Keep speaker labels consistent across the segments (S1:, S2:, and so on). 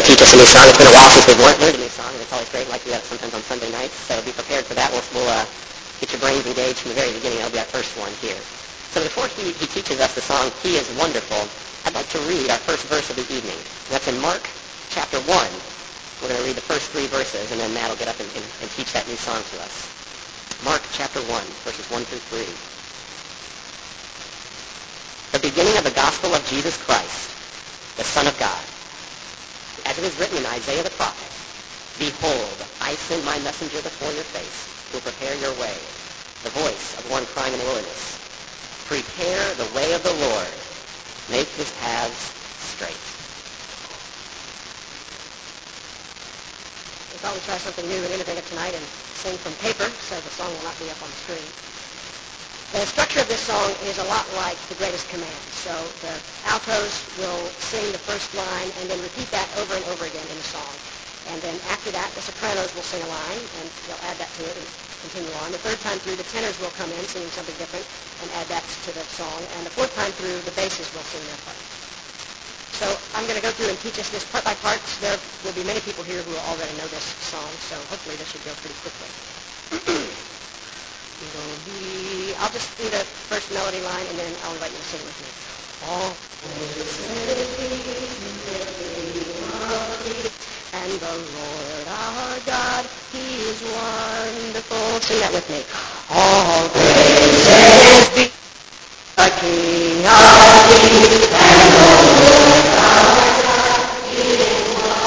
S1: teach us a new song. It's been a while since we've learned a new song, and it's always great, like we do that sometimes on Sunday nights. So be prepared for that. We'll get your brains engaged from the very beginning. That'll be our first one here. So before he teaches us the song, He is Wonderful, I'd like to read our first verse of the evening. That's in Mark chapter 1. We're going to read the first 3 verses, and then Matt will get up and teach that new song to us. Mark chapter 1, verses 1 through 3. The beginning of the gospel of Jesus Christ, the Son of God. As it is written in Isaiah the prophet, Behold, I send my messenger before your face, who will prepare your way, the voice of one crying in the wilderness. Prepare the way of the Lord, make his paths straight.
S2: We thought we'd try something new and innovative tonight and sing from paper, so the song will not be up on the screen. The structure of this song is a lot like The Greatest Command. So the altos will sing the first line and then repeat that over and over again in the song. And then after that, the sopranos will sing a line, and they'll add that to it and continue on. The third time through, the tenors will come in singing something different and add that to the song. And the fourth time through, the basses will sing their part. So I'm going to go through and teach us this part by part. There will be many people here who already know this song, so hopefully this should go pretty quickly. I'll just do the first melody line, and then I'll invite you to sing with me. All and the Lord our God, He is wonderful. Sing that with me. All praises be the King of Kings and the Lord our God, He is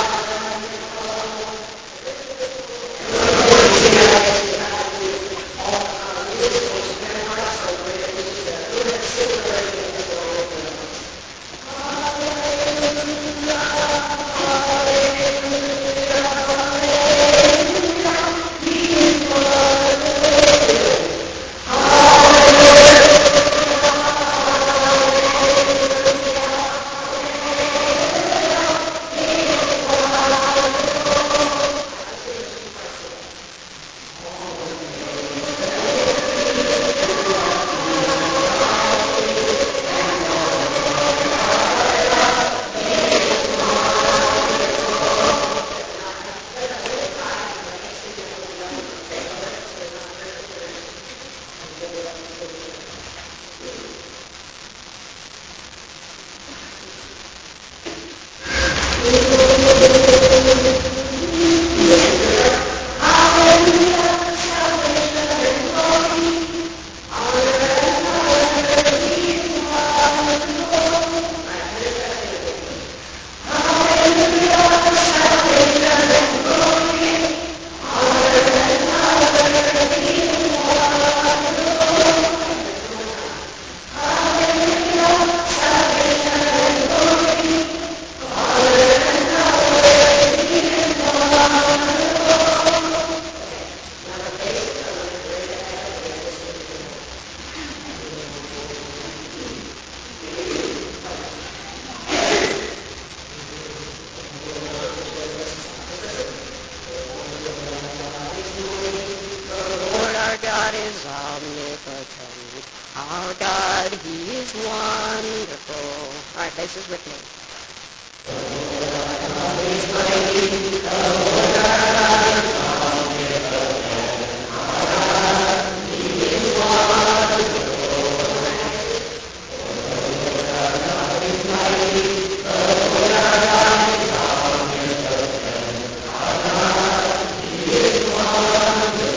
S2: our God, He is wonderful. All right, basses with me. The Lord God is mighty, the Lord our God is omnipotent. Our God, He is wonderful. The Lord our God is mighty, the Lord our God is omnipotent. Our God, He is wonderful.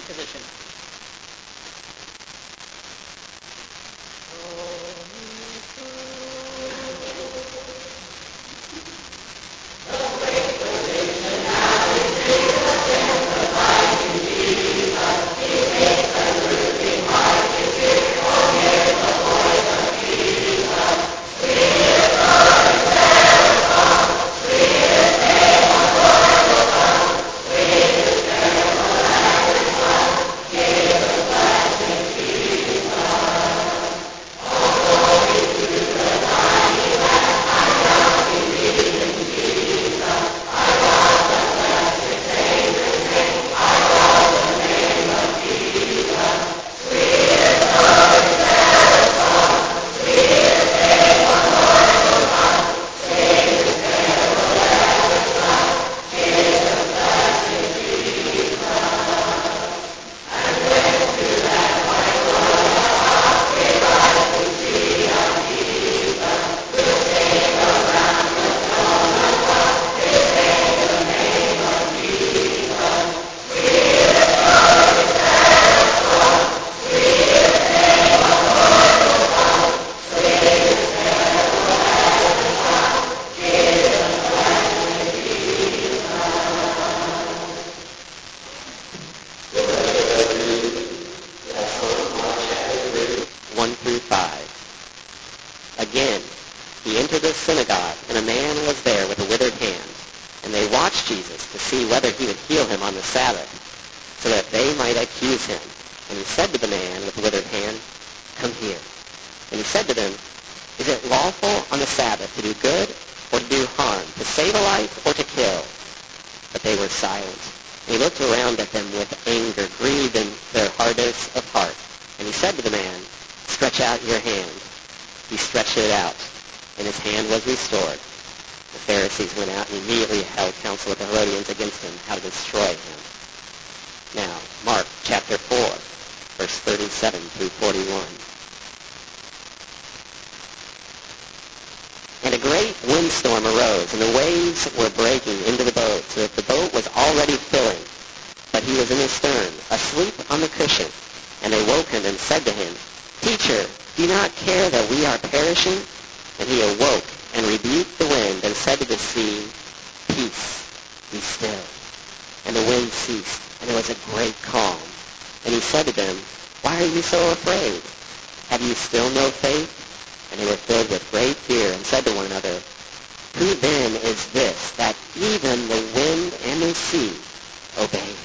S1: seat position. Again, he entered the synagogue, and a man was there with a withered hand. And they watched Jesus to see whether he would heal him on the Sabbath, so that they might accuse him. And he said to the man with the withered hand, "Come here." And he said to them, "Is it lawful on the Sabbath to do good or to do harm, to save a life or to kill?" But they were silent. And he looked around at them with anger, grieved in their hardness of heart. And he said to the man, "Stretch out your hand." He stretched it out, and his hand was restored. The Pharisees went out and immediately held counsel with the Herodians against him, how to destroy him. Now, Mark chapter 4, verse 37 through 41. And a great windstorm arose, and the waves were breaking into the boat, so that the boat was already filling. But he was in the stern, asleep on the cushion. And they woke him and said to him, "Teacher, do you not care that we are perishing?" And he awoke and rebuked the wind and said to the sea, "Peace, be still." And the wind ceased, and there was a great calm. And he said to them, "Why are you so afraid? Have you still no faith?" And they were filled with great fear and said to one another, "Who then is this, that even the wind and the sea obey him?"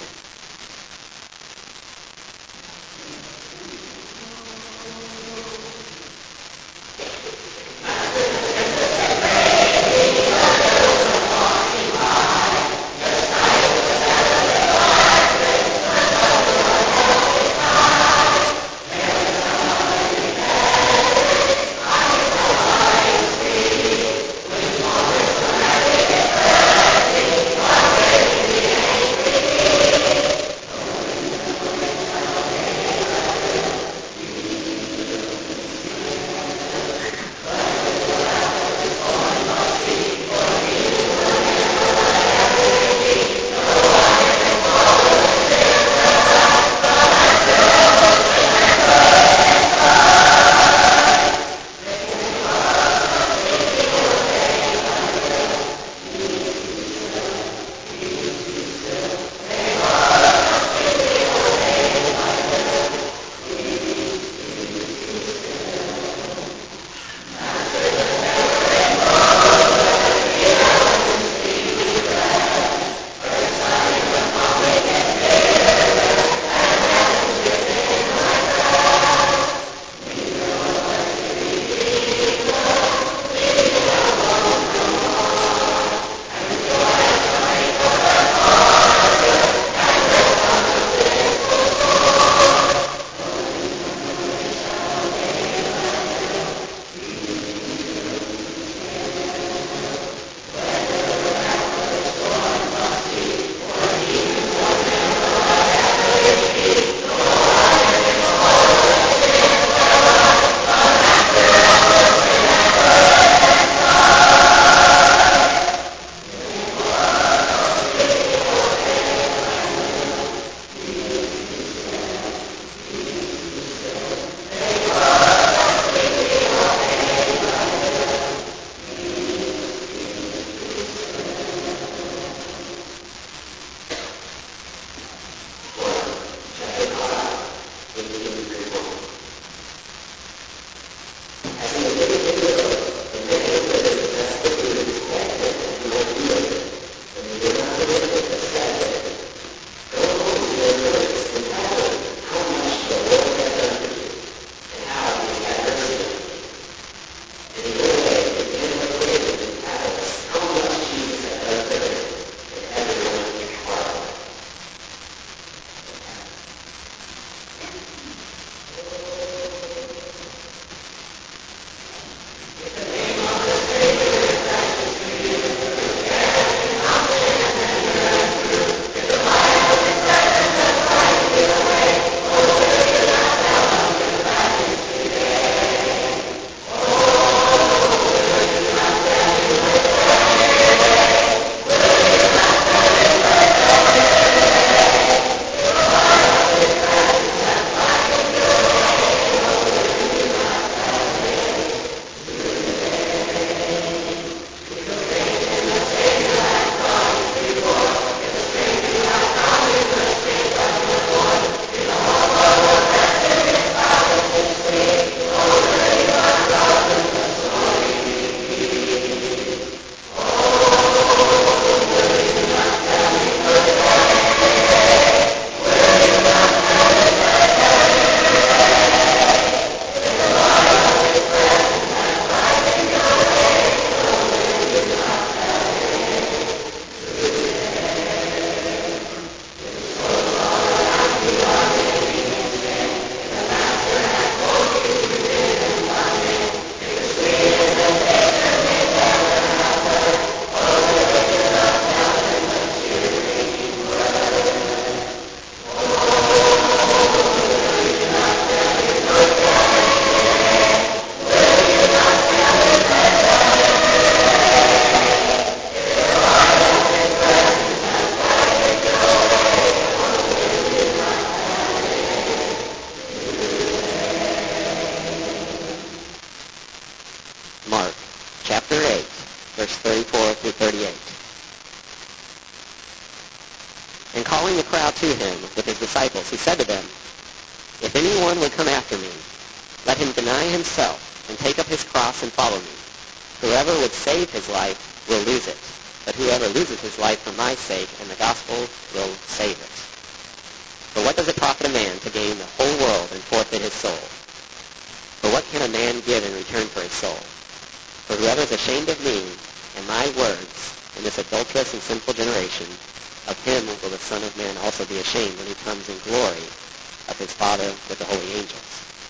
S1: 38. And calling the crowd to him with his disciples, he said to them, "If anyone would come after me, let him deny himself and take up his cross and follow me. Whoever would save his life will lose it, but whoever loses his life for my sake and the gospel will save it. For what does it profit a man to gain the whole world and forfeit his soul? For what can a man give in return for his soul? For whoever is ashamed of me and my words in this adulterous and sinful generation, of him will the Son of Man also be ashamed when he comes in glory of his Father with the holy angels."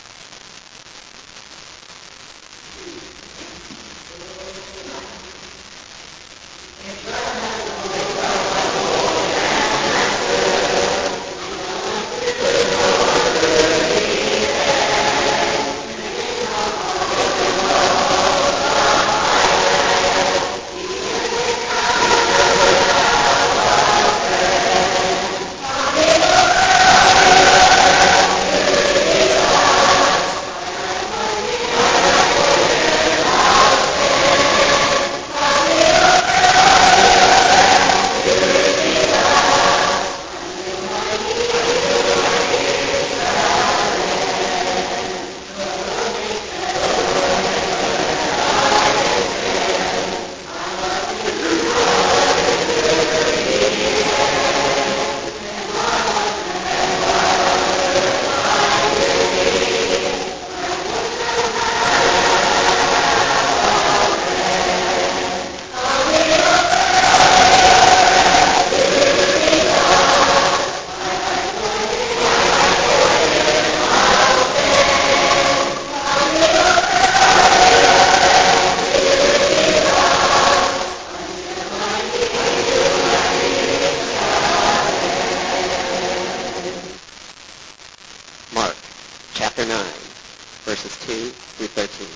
S1: Mark chapter 9, verses 2 through 13.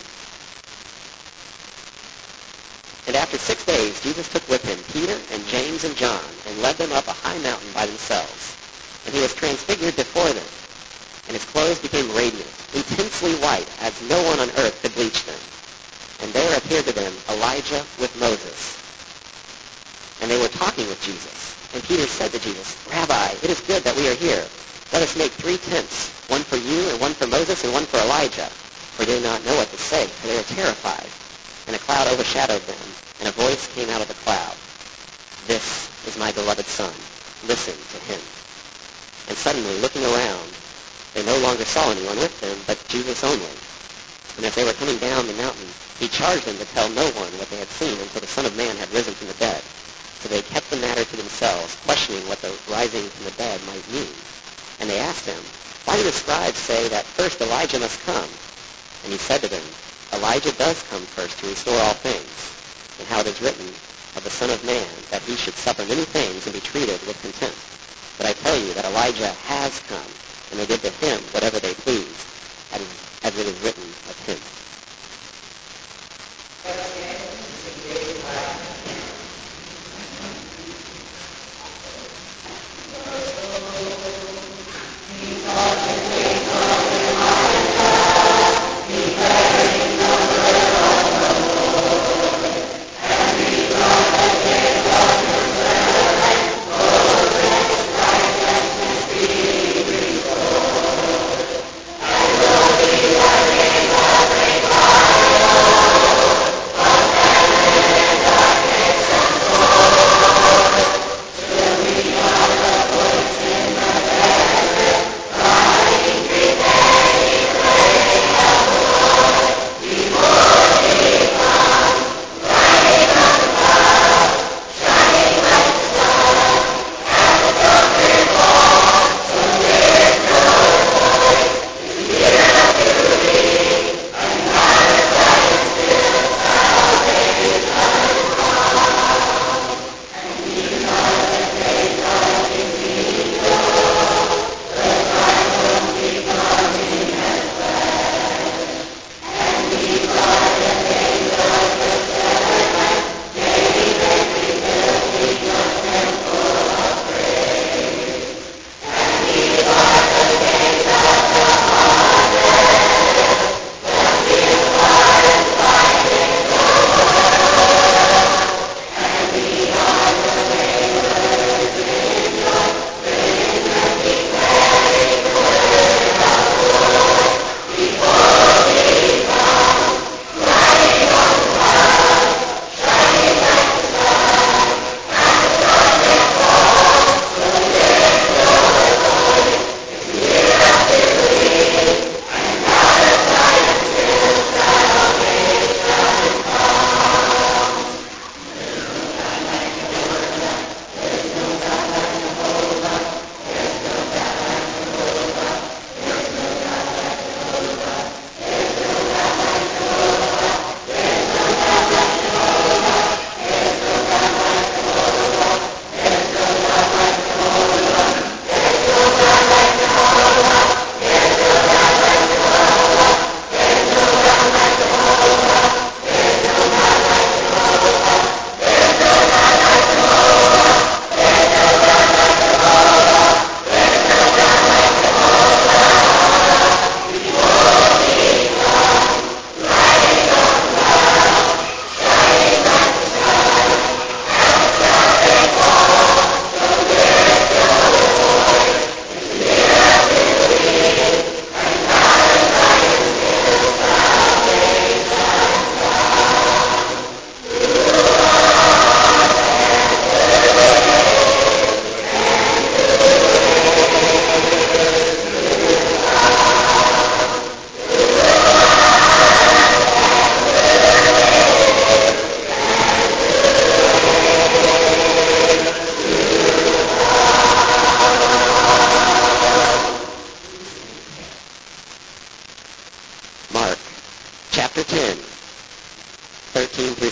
S1: And after 6 days Jesus took with him Peter and James and John and led them up a high mountain by themselves. And he was transfigured before them, and his clothes became radiant, intensely white, as no one on earth could bleach them. And there appeared to them Elijah with Moses. And they were talking with Jesus. And Peter said to Jesus, "Rabbi, it is good that we are here. Let us make 3 tents, one for you and one for Moses and one for Elijah." For they did not know what to say, for they were terrified. And a cloud overshadowed them, and a voice came out of the cloud, "This is my beloved Son. Listen to him." And suddenly, looking around, they no longer saw anyone with them, but Jesus only. And as they were coming down the mountain, he charged them to tell no one what they had seen until the Son of Man had risen from the dead. So they kept the matter to themselves, questioning what the rising from the dead might mean. And they asked him, "Why do the scribes say that first Elijah must come?" And he said to them, "Elijah does come first to restore all things, and how it is written of the Son of Man that he should suffer many things and be treated with contempt. But I tell you that Elijah has come, and they did to him whatever they pleased, as it is written of him."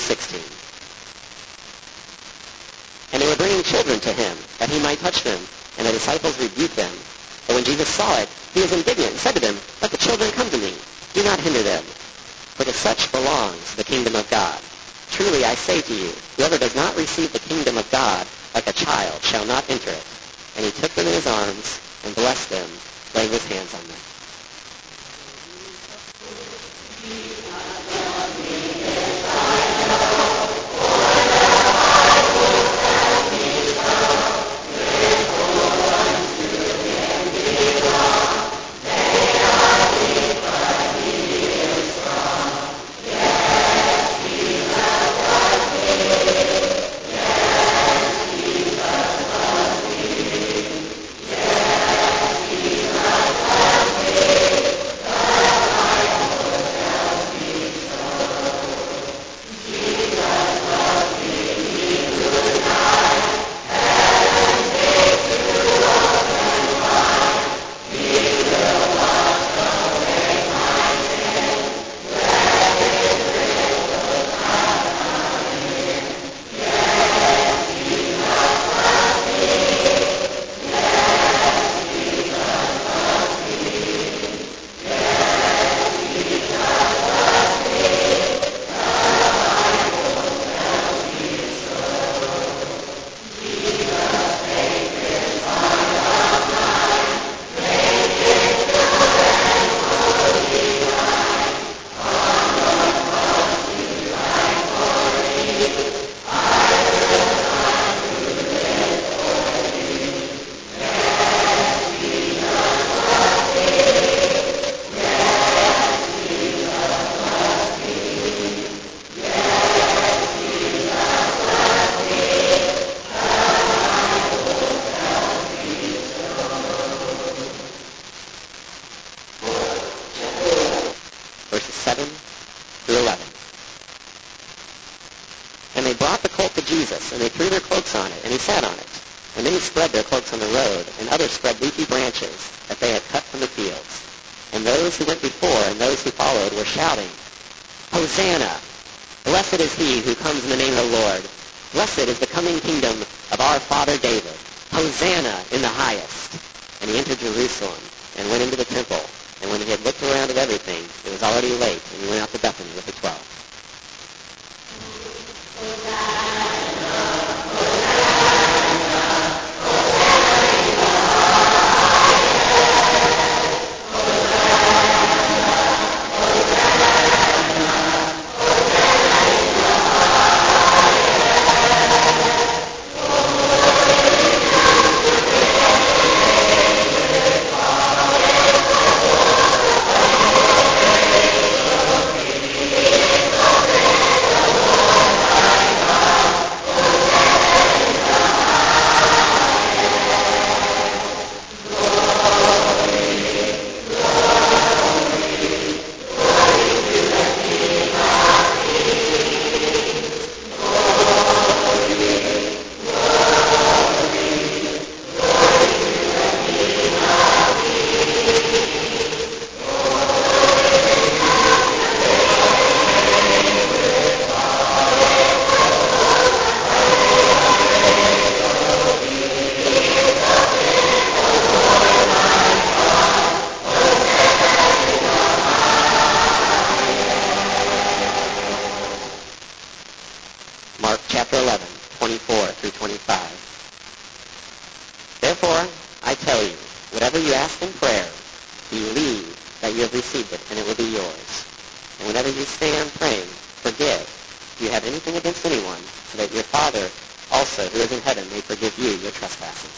S1: 16. And they were bringing children to him, that he might touch them, and the disciples rebuked them. But when Jesus saw it, he was indignant and said to them, Let the children come to me. Do not hinder them, for to such belongs the kingdom of God. Truly I say to you, whoever does not receive the kingdom of God like a child shall not enter it. And he took them in his arms and blessed them, laying his hands on them. Verses 7 through 11. And they brought the colt to Jesus, and they threw their cloaks on it, and he sat on it. And many spread their cloaks on the road, and others spread leafy branches that they had cut from the fields. And those who went before and those who followed were shouting, Hosanna! Blessed is he who comes in the name of the Lord. Blessed is the coming kingdom of our father David. Hosanna in the highest. And he entered Jerusalem and went into the temple. And when he had looked around at everything, it was already late, and he went out to Bethany with the 12. Mark chapter 11, 24 through 25. Therefore, I tell you, whatever you ask in prayer, believe that you have received it, and it will be yours. And whenever you stand praying, forgive if you have anything against anyone, so that your Father also, who is in heaven, may forgive you your trespasses.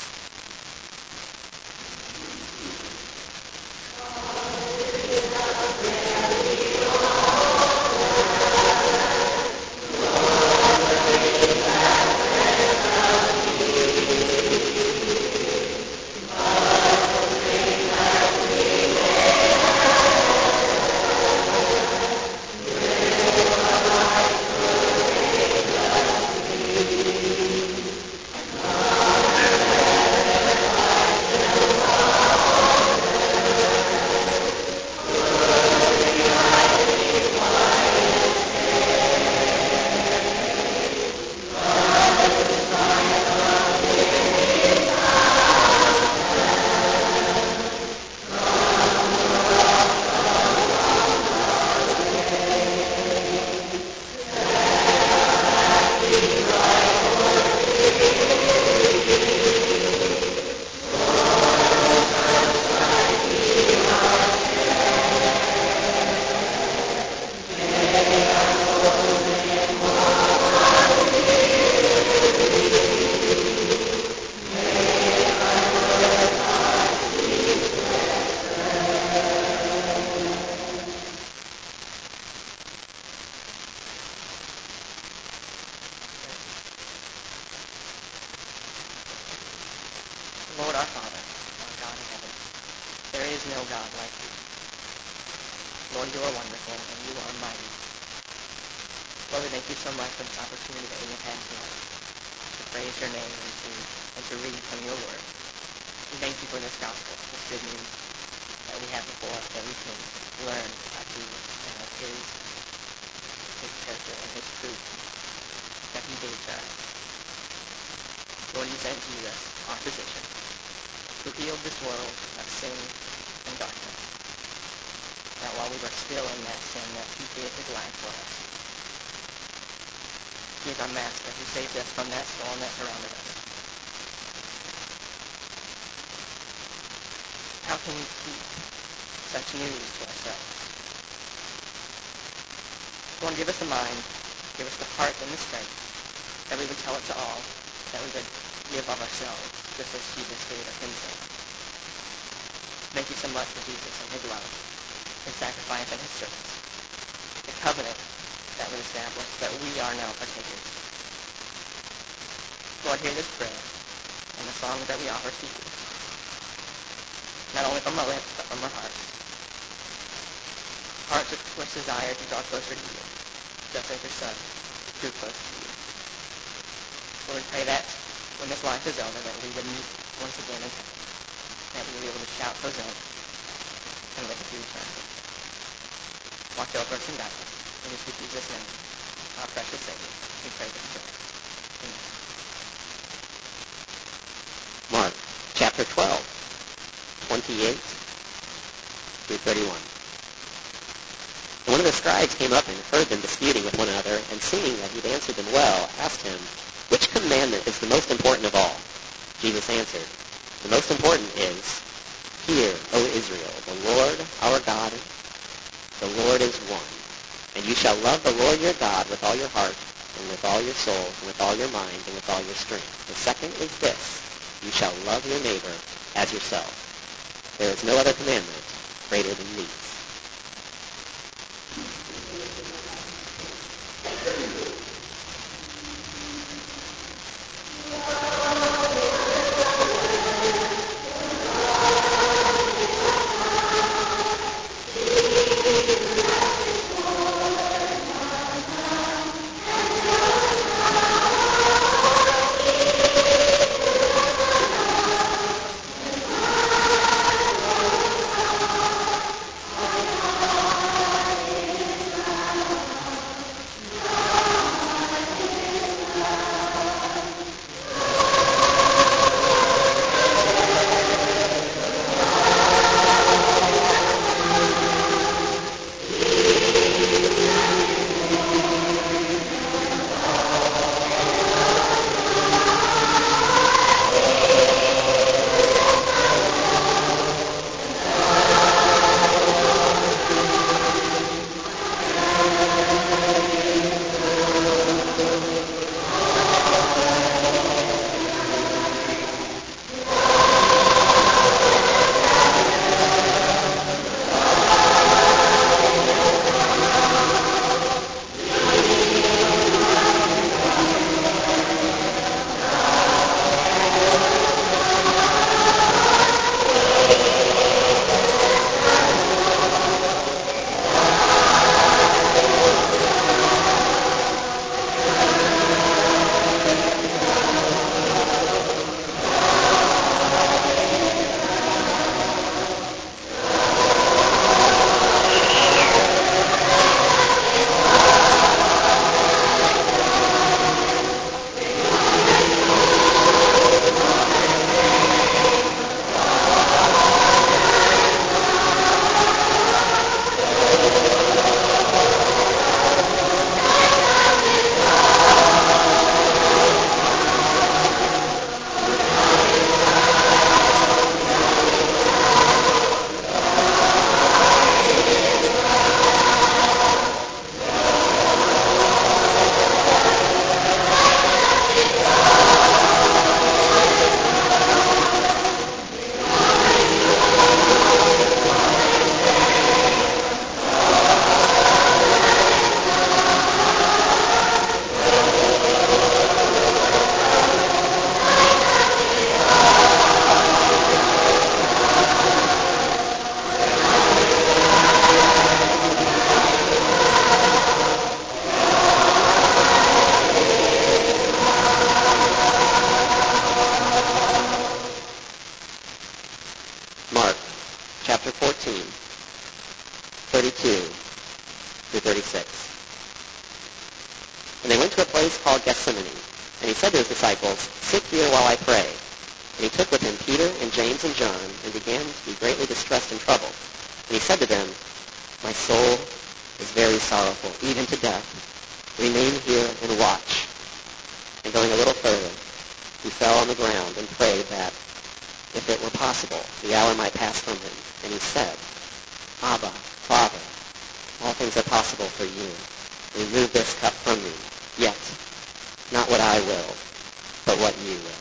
S3: is no God like you. Lord, you are wonderful, and you are mighty. Lord, we thank you so much for this opportunity that we have had tonight to praise your name and to read from your word. We thank you for this gospel, this good news that we have before us, that we can learn about Jesus and of his character and his truth that he gave to us. Lord, you sent Jesus, our physician, who healed this world of sin and darkness. That while we were still in that sin, that he gave his life for us. He is our master who saves us from that storm that surrounded us. How can we keep such news to ourselves? Lord, give us the mind, give us the heart and the strength, that we would tell it to all, that we would give of ourselves, just as Jesus gave of himself. Thank you so much for Jesus and his love, his sacrifice and his service, the covenant that was established, that we are now partakers. Lord, hear this prayer and the songs that we offer to you, not only from our lips, but from our hearts. Hearts which desire to draw closer to you, just as your Son drew close to you. Lord, we pray that when this life is over, that we would meet once again in heaven, that we would be able to shout Hosanna and live with you eternally. Watch over us and guide us. In Jesus' name, our precious Savior, we pray this prayer. Amen.
S1: Mark chapter 12, 28 through 31. And one of the scribes came up and heard them disputing with one another, and seeing that he'd answered them well, asked him, "Which commandment is the most important of all?" Jesus answered, "The most important is, 'Hear, O Israel, the Lord our God, the Lord is one. And you shall love the Lord your God with all your heart, and with all your soul, and with all your mind, and with all your strength. The second is this, you shall love your neighbor as yourself. There is no other commandment greater than these." 32 through 36. And they went to a place called Gethsemane, and he said to his disciples, "Sit here while I pray." And he took with him Peter and James and John, and began to be greatly distressed and troubled. And he said to them, "My soul is very sorrowful, even to death. Remain here and watch." And going a little further, he fell on the ground and prayed that, if it were possible, the hour might pass from him. And he said, "Abba, Father, all things are possible for you. Remove this cup from me. Yet, not what I will, but what you will."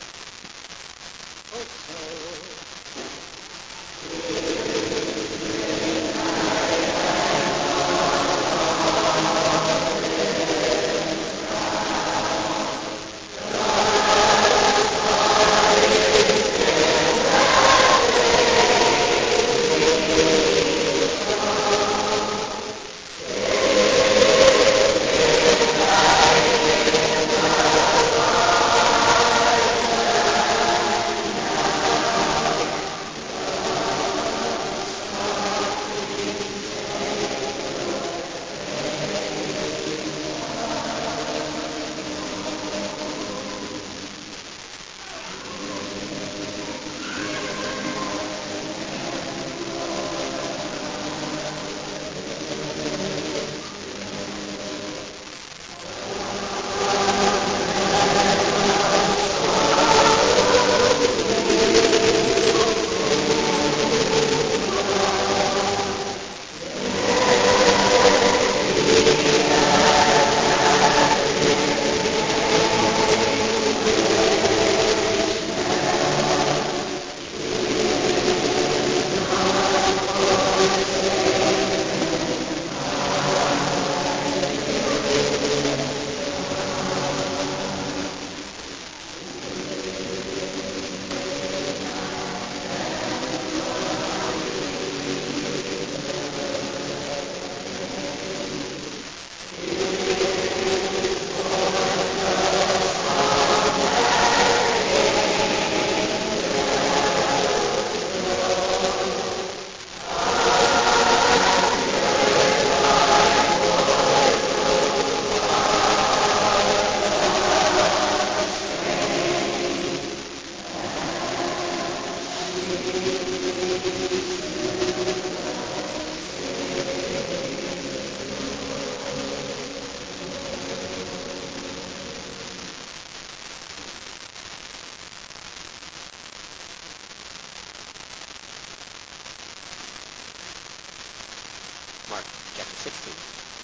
S1: Mark chapter 16.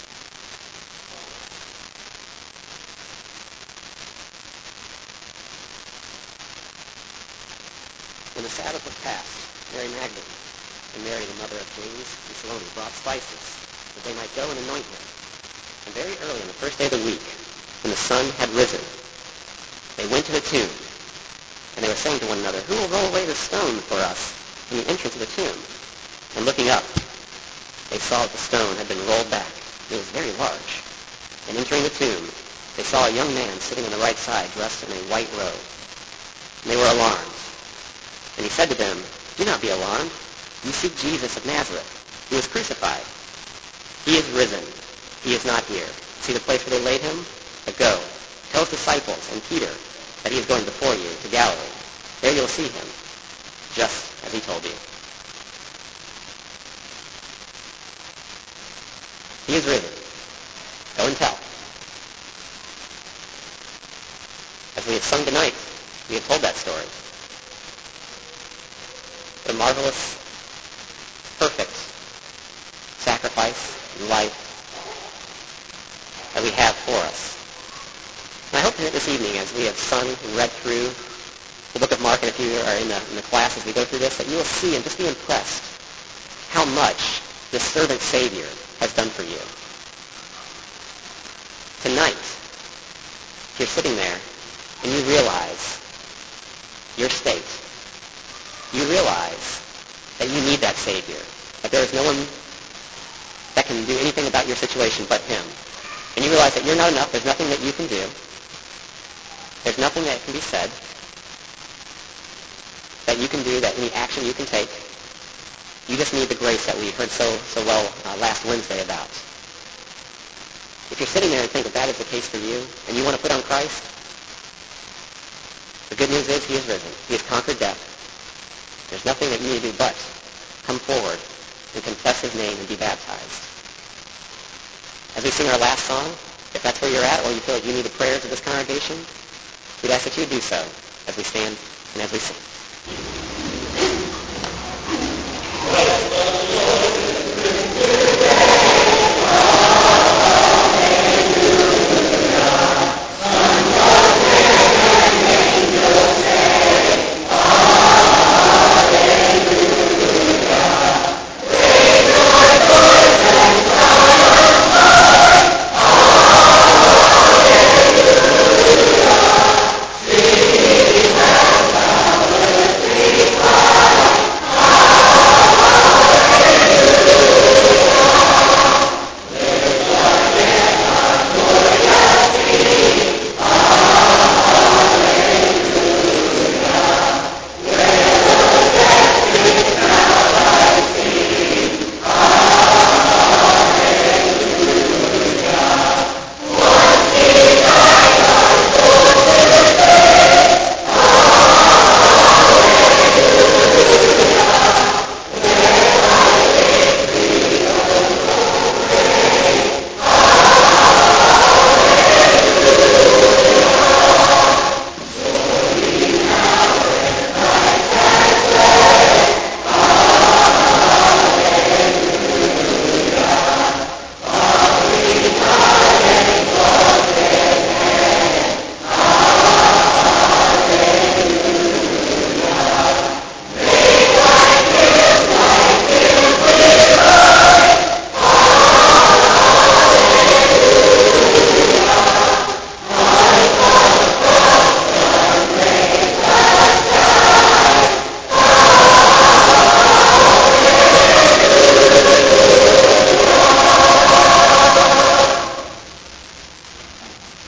S1: When the Sabbath was past, Mary Magdalene and Mary the mother of James and Salome brought spices, that they might go and anoint him. And very early on the first day of the week, when the sun had risen, they went to the tomb. And they were saying to one another, "Who will roll away the stone for us from the entrance of the tomb?" And looking up, they saw that the stone had been rolled back. It was very large. And entering the tomb, they saw a young man sitting on the right side, dressed in a white robe. And they were alarmed. And he said to them, "Do not be alarmed. You seek Jesus of Nazareth, who was crucified. He is risen. He is not here. See the place where they laid him? But go, tell his disciples and Peter that he is going before you to Galilee. There you will see him, just as he told you." He is risen. Go and tell. As we have sung tonight, we have told that story. The marvelous, perfect sacrifice and life that we have for us. And I hope that this evening, as we have sung and read through the book of Mark, and if you are in the class as we go through this, that you will see and just be impressed how much this servant Savior has done for you. Tonight, if you're sitting there and you realize your state, you realize that you need that Savior, that there is no one that can do anything about your situation but Him. And you realize that you're not enough, there's nothing that you can do, there's nothing that can be said, that you can do, that any action you can take, You just need the grace that we heard so well last Wednesday about. If you're sitting there and think that is the case for you, and you want to put on Christ, the good news is he is risen. He has conquered death. There's nothing that you need to do but come forward and confess his name and be baptized. As we sing our last song, if that's where you're at, or you feel like you need the prayers of this congregation, we'd ask that you do so as we stand and as we sing.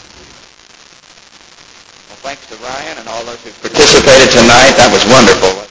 S4: Thanks to Ryan and all those who participated tonight. That was wonderful.